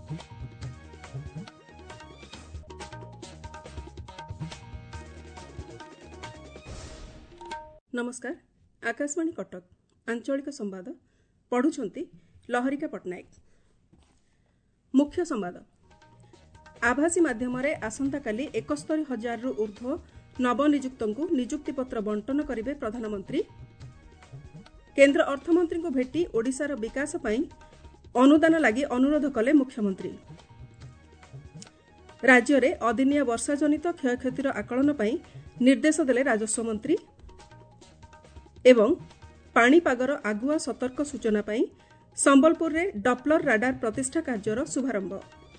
नमस्कार। आकाशवाणी कटक आंचलिक संवाद पढ़ुछंती लहरिका पट्टनायक। मुख्य संवाद। आभासी माध्यम आसंता काली 71,000 रु ऊर्ध्व नवनियुक्तଙ୍କୁ नियुक्तिपत्र बंटन करिवे प्रधानमंत्री। केंद्र अर्थमंत्री को भेटी ओडिशार विकास पई अनुदान लागि अनुरोध कले मुख्यमंत्री। राज्य रे अदिनिया वर्षा जनित क्षयक्षतिर आकलन पई निर्देश देले राजस्व मंत्री। एवं पाणीपागर आगुआ सतर्क सूचना पई संबलपुर रे डपलर राडार प्रतिष्ठा कार्यर शुभारंभ।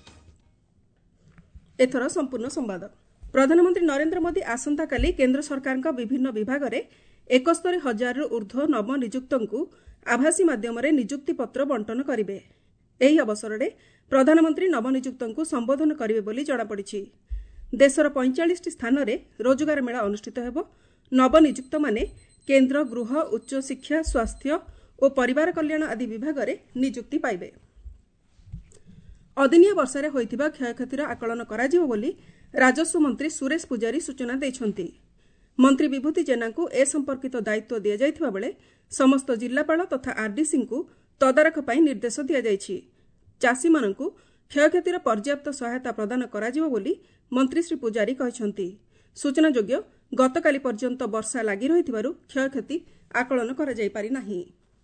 एथर संपूर्ण संवाद। प्रधानमंत्री नरेंद्र मोदी आसंता काली केंद्र सरकार का विभिन्न विभाग रे 71,000 रु ऊर्ध्व नवनियुक्तଙ୍କୁ आभासी माध्यम रे नियुक्ति पत्र बंटन करिवे। एही अवसर रे प्रधानमंत्री नवनियुक्तଙ୍କୁ संबोधन करिवे बोली जणा पड़िछि। देशर 45 स्थान रे रोजगार मेला अनुष्ठित हेबो। नवनियुक्त माने केंद्र गृह उच्च शिक्षा स्वास्थ्य और परिवार कल्याण आदि विभाग रे नियुक्ति पाइबे। अदिनिया वर्षा रे होइथिबा क्षयक्षतिर आकलन कराजिबो बोली राजस्व मंत्री सुरेश पुजारी सूचना दैछंती। मंत्री विभूति जेना को ए संपर्कित दायित्व दिया जायथिबा बेले समस्त जिल्लापाल तथा आरडीसी को तदारख पई निर्देश दिया जायछि। चासी माननकु क्षयक्षतिर पर्याप्त सहायता प्रदान कराजिबो बोली मंत्री श्री पुजारी कहिसंती। सूचनायोग्य गतकाली पर्यंत वर्षा लागि रहिथिबारु क्षयक्षति आकलन करा जाय पारि नाही।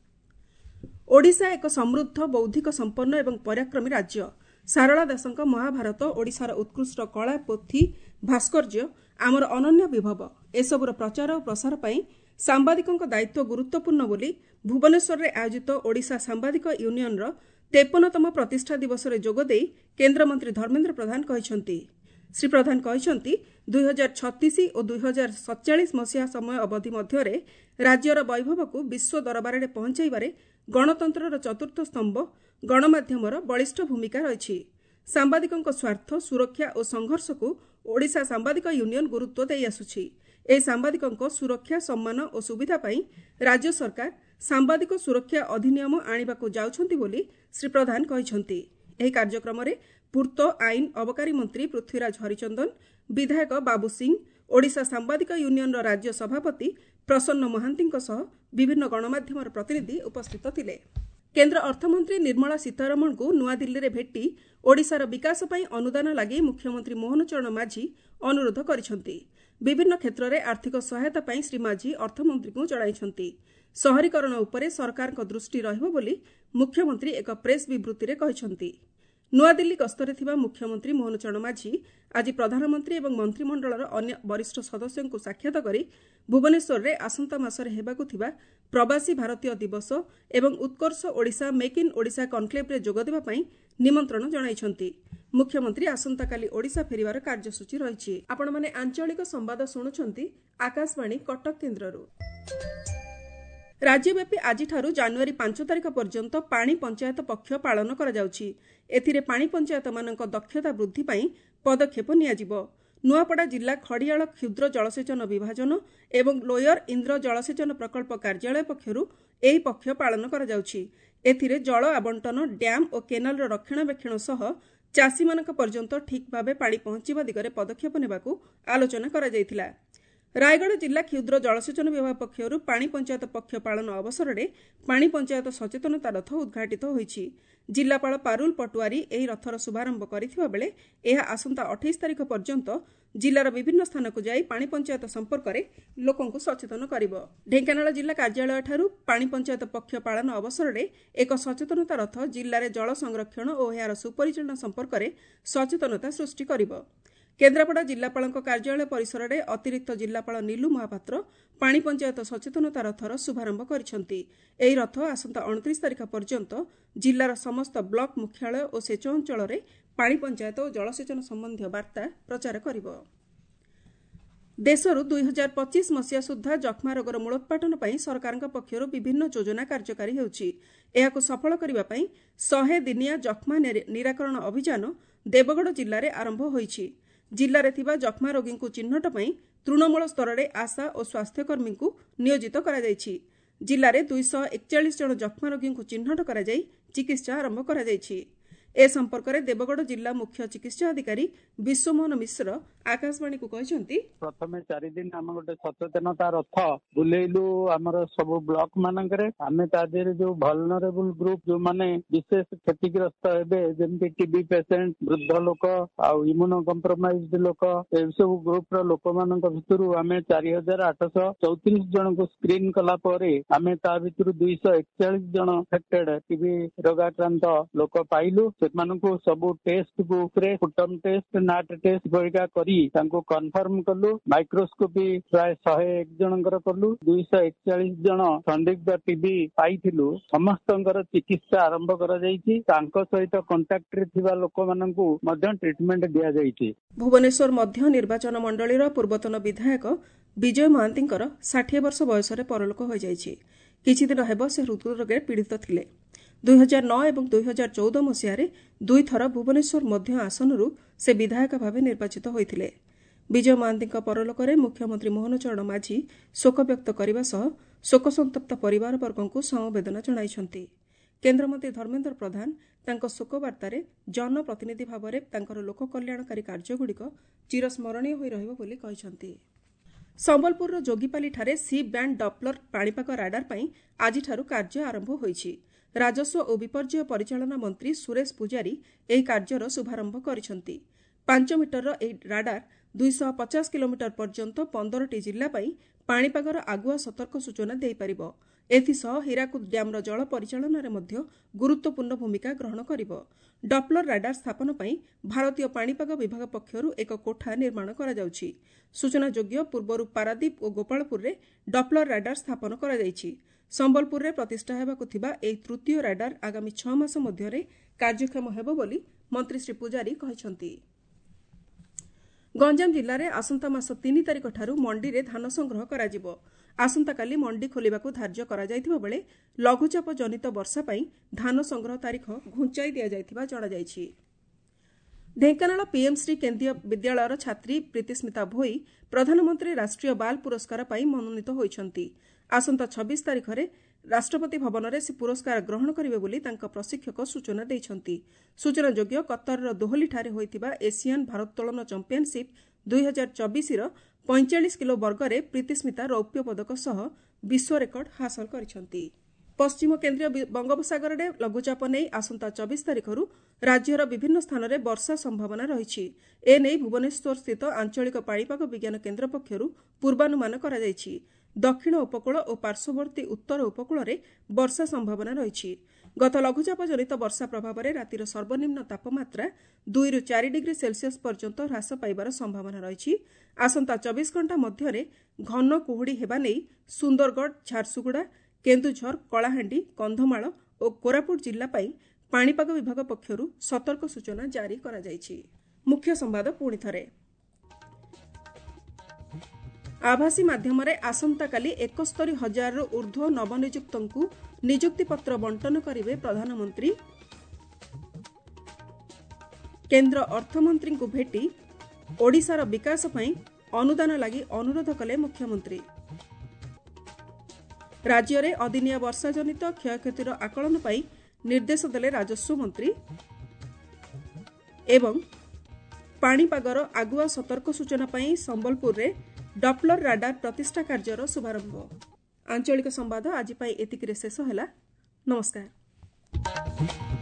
ओडिशा एक समृद्ध बौद्धिक संपन्न एवं पराक्रमी राज्य। सारला दासଙ୍କ महाभारत ओडिशार उत्कृष्ट कला पोथी भास्कर्य आमर अनन्य विभव। एसबुर प्रचार और प्रसार पई सांबादिकଙ୍କ दायित्व गुरुत्वपूर्ण बोली भुवनेश्वर रे आयोजित ओडिशा सांबादिक यूनियन रो 53तम प्रतिष्ठा दिवस रे जोग देई केंद्रमंत्री धर्मेंद्र प्रधान कहिसंती। श्री प्रधान कहिसंती 2036 और 2047 मसीहा समय अवधि मध्य राज्यर वैभव को विश्व दरबार में पहुंचाइबारे गणतंत्र चतुर्थ स्तंभ गणमाध्यमर बलिष्ठ भूमिका रही। सांबादिकଙ୍କ स्वार्थ सुरक्षा और संघर्ष को ओडिशा सांबादिक यूनियन गुरुत्व दे आसुछि। ए सांबादिकଙ୍କ सुरक्षा सम्मान और सुविधा पाई राज्य सरकार सांबादिक सुरक्षा अधिनियम आनिबाकु जाउछंती बोली श्री प्रधान कहिसंती। एही कार्यक्रम रे पूर्त आईन अबकारी मंत्री पृथ्वीराज हरिचंदन विधायक बाबू सिंह ओडिशा सांबादिक यूनियन राज्य सभापति प्रसन्न महांती विभिन्न गणमाध्यम प्रतिनिधि उपस्थित थिले। केंद्र अर्थमंत्री निर्मला सीतारमण को नुआदिल्ली रे भेटी ओडिशार विकास पई अनुदान लागि मुख्यमंत्री मोहन चरण माझी अनुरोध करिसंती। विभिन्न क्षेत्र में आर्थिक सहायता पई श्री माझी अर्थमंत्री को जणाइसंती। शहरीकरण उपरे सरकार को दृष्टि रहिबो बोली मुख्यमंत्री एक प्रेस विबृत्ति रे कहिसंती। नुआदिल्ली गस्तरे थिबा मुख्यमंत्री मोहन चरण माझी आज प्रधानमंत्री एवं मंत्रिमंडलर अन्य वरिष्ठ सदस्यों को साक्षात करी भुवनेश्वर रे आसंता मासरे हेबाकु थिबा प्रवासी भारतीय दिवस एवं Utkarsh Odisha make in Odisha conclave रे जोग देबा पई निमंत्रण जणाइछंती। मुख्यमंत्री आसंता काली ओडिशा फेरिवार कार्यसूची रहिछि। आपण माने आंचलिक संवाद सुनुछंती आकाशवाणी कटक केंद्ररू। राज्यव्यापी आज जानुआरी 5 तारिख पर्यंत पानी पंचायत पक्ष पालन करा जाउछि। एथिरे पानी पंचायत मानक दक्षता वृद्धि पई पदक्षेप नियाजिबो। नुआपड़ा जिला खड़ियाल क्षुद्र जलसेचन विभाजन एवं लोयर इंद्र जलसेचन प्रकल्प कार्यालय पक्षरु एही पक्ष पालन करा जाउछि। एथिरे जल आवंटन डैम और केनाल रक्षणाबेक्षण सह चासी मानक पर्यंत ठीक भावे पानी पहुंचीबा दिगरे पदक्षेप नेबाकू आलोचना करा जायतिला। रायगढ़ जिला क्षुद्र जलसेचन विभाग पक्षरु पानी पंचायत पक्ष पालन अवसर में पानी पंचायत सचेतनता रथ उद्घाटित होईछि। जिलापाल पारुल पटुआरी एही रथर शुभारंभ करिथिबा बेले एहा आसंता 28 तारिख पर्यंत जिलार विभिन्न स्थान को जाई पानी पंचायत संपर्क में लोकंकु सचेतन करिवो। ढेंकानाल जिला कार्यालय ठारू पानी पंचायत पक्ष पालन अवसर में एक सचेतनता रथ जिले में जल संरक्षण और एहार सुपरिचालना संपर्क में सचेतनता सृष्टि करिवो। केन्द्रापड़ा जिलापाल कार्यालय परिसर में अतिरिक्त जिलापाल नीलू महापात्र पानी पंचायत सचेतनता रथर शुभारंभ करिसंती। एही रथ आसंता 29 तारिख पर्यंत जिलार समस्त ब्लॉक मुख्यालय और सेच अंचल में पानी पंचायत और जलसेचन संबंधी वार्ता प्रचार करिवो। देशरू 2025 मसीहा सुधा जक्मा रोगर मूलोत्पाटन पर सरकार पक्षर विभिन्न योजना कार्यकारी होउछि। एहाकु सफल करिबा पई 100 दिनिया जक्मा निराकरण अभियान देवगढ़ जिले में आरंभ होईछि। जिले में थिबा जक्मा रोगी को चिन्हट पई तृणमूल स्तर में आशा और स्वास्थ्यकर्मी को नियोजित करा जायछि। जिले में 241 जन जक्मा रोगी को चिन्हट करा जाय चिकित्सा आरंभ करा जायछि। ए संपर्क में देवगढ़ जिला मुख्य चिकित्सा अधिकारी विश्वमोहन मिश्र आकाशवाणी को कहते प्रथम 4 दिन आम गोटे सचेतनता रथ बुलेलु आमर सब ब्लॉक मानकरे आमे तादेरे जो वल्नरेबल ग्रुप जो माने विशेष क्षतिग्रस्त हेबे जेमति टीबी पेशेंट वृद्ध लोक आ इम्यूनो कम्प्रोमाइज्ड लोक ए सब ग्रुप रो लोक मानक भितरु आमे 4834 जन को स्क्रीन कला परे आमे ता भितरु 241 जन अफेक्टेड टीबी रोगाक्रांत लोक पाइलु से मानकु सब टेस्ट को फुटम टेस्ट नाट टेस्ट परिका करी तांको कन्फर्म कलु माइक्रोस्कोपी प्राय 101 जनकर कलु 241 जन संदिग्ध टीबी पाइथिलु समस्तंकर चिकित्सा आरंभ करा जाईछि तांको सहित कांटेक्ट रे थिबा लोक मानकु मध्य ट्रीटमेंट दिया जाईछि। भुवनेश्वर मध्य निर्वाचन मंडलीर पूर्वतन विधायक विजय महांतींकर 60 वर्ष बयस परलोक हो जाईछि। किछि दिन हेब से हृदरोगे पीड़ित थिले। 2009 और 2014 मसीह दुई थर भुवनेश्वर मध्य आसनरू से विधायक भाव निर्वाचित होइथिले। विजय महांती परलोकरे मुख्यमंत्री मोहन चरण माझी शोक व्यक्त करने सह शोकसंतप्त परिवार वर्गों समवेदना जणाइछन्ति। केन्द्रमंत्री धर्मेन्द्र प्रधान तांको शोक वार्तारे जनप्रतिनिधि भाव में लोक कल्याणकारी कार्यगुड़िक चिरस्मरणीय होई रहिबो बोली कहिछन्ति। संबलपुर जोगीपाली ठारे सी बैंड डप्लर पाणीपाग राडार पई आजिठारु कार्य आरंभ होईछि। राजस्व और विपर्यय परिचालना मंत्री सुरेश पुजारी ଏହି କାର୍ଯ୍ୟର शुभारंभ କରିଛନ୍ତି। 5 ମିଟରର ଏହି ରାଡାର 250 କିଲୋମିଟର ପର୍ଯ୍ୟନ୍ତ 15ଟି ଜିଲ୍ଲା ପାଇଁ ପାଣିପାଗର ଆଗୁଆ ସତର୍କ ସୂଚନା ଦେଇପାରିବ। ଏଥିସହ ହୀରାକୁଦ ଡ୍ୟାମ୍ର ଜଳ ପରିଚାଳନାରେ ମଧ୍ୟ ଗୁରୁତ୍ୱପୂର୍ଣ୍ଣ ଭୂମିକା ଗ୍ରହଣ କରିବ। ଡପ୍ଲର ରାଡାର ସ୍ଥାପନ ପାଇଁ ଭାରତୀୟ ପାଣିପାଗ ବିଭାଗ ପକ୍ଷରୁ ଏକ କୋଠା ନିର୍ମାଣ କରାଯାଉଛି। ସୂଚନାଯୋଗ୍ୟ ପୂର୍ବରୁ ପାରାଦୀପ ଓ ଗୋପାଳପୁରରେ ଡପ୍ଲର ରାଡାର ସ୍ଥାପନ କରାଯାଇଛି। ସମ୍ବଲପୁରରେ ପ୍ରତିଷ୍ଠା ହେବାକୁ ଥିବା ଏହି ତୃତୀୟ ରାଡାର ଆଗାମୀ 6 ମାସ ମଧ୍ୟରେ କାର୍ଯ୍ୟକ୍ଷମ ହେବ ବୋଲି ମନ୍ତ୍ରୀ ଶ୍ରୀ ପୂଜାରୀ କହିଛନ୍ତି। ଗଞ୍ଜାମ ଜିଲ୍ଲାରେ ଆସନ୍ତା ମାସ 3 ତାରିଖଠାରୁ ମଣ୍ଡିରେ ଧାନ ସଂଗ୍ରହ କରାଯିବ। ଆସନ୍ତାକାଲି ମଣ୍ଡି ଖୋଲିବାକୁ ଧାର୍ଯ୍ୟ କରାଯାଇଥିବା ବେଳେ ଲଘୁଚାପ ଜନିତ ବର୍ଷା ପାଇଁ ଧାନ ସଂଗ୍ରହ ତାରିଖ ଘୁଞ୍ଚାଇ ଦିଆଯାଇଥିବା ଜଣାଯାଇଛି। ଢେଙ୍କାନାଳ ପିଏମ୍ଶ୍ରୀ କେନ୍ଦ୍ରୀୟ ବିଦ୍ୟାଳୟର ଛାତ୍ରୀ ପ୍ରୀତିସ୍ମିତା ଭୋଇ ପ୍ରଧାନମନ୍ତ୍ରୀ ରାଷ୍ଟ୍ରୀୟ ବାଲ ପୁରସ୍କାର ପାଇଁ ମନୋନୀତ ହୋଇଛନ୍ତି। ଆସନ୍ତା 26 ତାରିଖରେ ରାଷ୍ଟ୍ରପତି ଭବନରେ ସେ ପୁରସ୍କାର ଗ୍ରହଣ କରିବେ ବୋଲି ତାଙ୍କ ପ୍ରଶିକ୍ଷକ ସୂଚନା ଦେଇଛନ୍ତି। ସୂଚନାଯୋଗ୍ୟ କତାରର ଦୋହଲିଠାରେ ହୋଇଥିବା ଏସିଆନ୍ ଭାରୋତ୍ତୋଳନ ଚାମ୍ପିୟନସିପ୍ 2024ର 45 କିଲୋ ବର୍ଗରେ ପ୍ରୀତିସ୍ମିତା ରୌପ୍ୟ ପଦକ ସହ ବିଶ୍ୱ ରେକର୍ଡ ହାସଲ କରିଛନ୍ତି। ପଶ୍ଚିମ କେନ୍ଦ୍ରୀୟ ବଙ୍ଗୋପସାଗରରେ ଲଘୁଚାପ ନେଇ ଆସନ୍ତା 24 ତାରିଖରୁ ରାଜ୍ୟର ବିଭିନ୍ନ ସ୍ଥାନରେ ବର୍ଷା ସମ୍ଭାବନା ରହିଛି। ଏନେଇ ଭୁବନେଶ୍ୱରସ୍ଥିତ ଆଞ୍ଚଳିକ ପାଣିପାଗ ବିଜ୍ଞାନ କେନ୍ଦ୍ର ପକ୍ଷରୁ ପୂର୍ବାନୁମାନ କରାଯାଇଛି। ଦକ୍ଷିଣ ଉପକୂଳ ଓ ପାର୍ଶ୍ୱବର୍ତ୍ତୀ ଉତ୍ତର ଉପକୂଳରେ ବର୍ଷା ସମ୍ଭାବନା ରହିଛି। ଗତ ଲଘୁଚାପ ଜନିତ ବର୍ଷା ପ୍ରଭାବରେ ରାତିର ସର୍ବନିମ୍ନ ତାପମାତ୍ରା 2ରୁ 4 ଡିଗ୍ରୀ ସେଲ୍ସିୟସ୍ ପର୍ଯ୍ୟନ୍ତ ହ୍ରାସ ପାଇବାର ସମ୍ଭାବନା ରହିଛି। ଆସନ୍ତା 24 ଘଣ୍ଟା ମଧ୍ୟରେ ଘନ କୁହୁଡ଼ି ହେବା ନେଇ ସୁନ୍ଦରଗଡ଼, ଝାରସୁଗୁଡ଼ା, କେନ୍ଦୁଝର, କଳାହାଣ୍ଡି, କନ୍ଧମାଳ ଓ କୋରାପୁଟ ଜିଲ୍ଲା ପାଇଁ ପାଣିପାଗ ବିଭାଗ ପକ୍ଷରୁ ସତର୍କ ସୂଚନା ଜାରି କରାଯାଇଛି। ମୁଖ୍ୟ ସମ୍ବାଦ ପୁଣି ଥରେ। आभासी माध्यमରେ ଆସନ୍ତାକାଲି 71,000ରୁ ଊର୍ଦ୍ଧ୍ୱ ନବନିଯୁକ୍ତଙ୍କୁ ନିଯୁକ୍ତିପତ୍ର ବଣ୍ଟନ କରିବେ ପ୍ରଧାନମନ୍ତ୍ରୀ। କେନ୍ଦ୍ର ଅର୍ଥମନ୍ତ୍ରୀଙ୍କୁ ଭେଟି ଓଡ଼ିଶାର ବିକାଶ ପାଇଁ ଅନୁଦାନ ଲାଗି ଅନୁରୋଧ କଲେ ମୁଖ୍ୟମନ୍ତ୍ରୀ। ରାଜ୍ୟରେ ଅଦିନିଆ ବର୍ଷା ଜନିତ କ୍ଷୟକ୍ଷତିର ଆକଳନ ପାଇଁ ନିର୍ଦ୍ଦେଶ ଦେଲେ ରାଜସ୍ୱ ମନ୍ତ୍ରୀ। ଏବଂ ପାଣିପାଗର ଆଗୁଆ ସତର୍କ ସୂଚନା ପାଇଁ ସମ୍ବଲପୁରରେ ଡପ୍ଲର ରାଡାର ପ୍ରତିଷ୍ଠା କାର୍ଯ୍ୟର ଶୁଭାରମ୍ଭ। ଆଞ୍ଚଳିକ ସମ୍ବାଦ ଆଜି ପାଇଁ ଏତିକିରେ ଶେଷ ହେଲା। ନମସ୍କାର।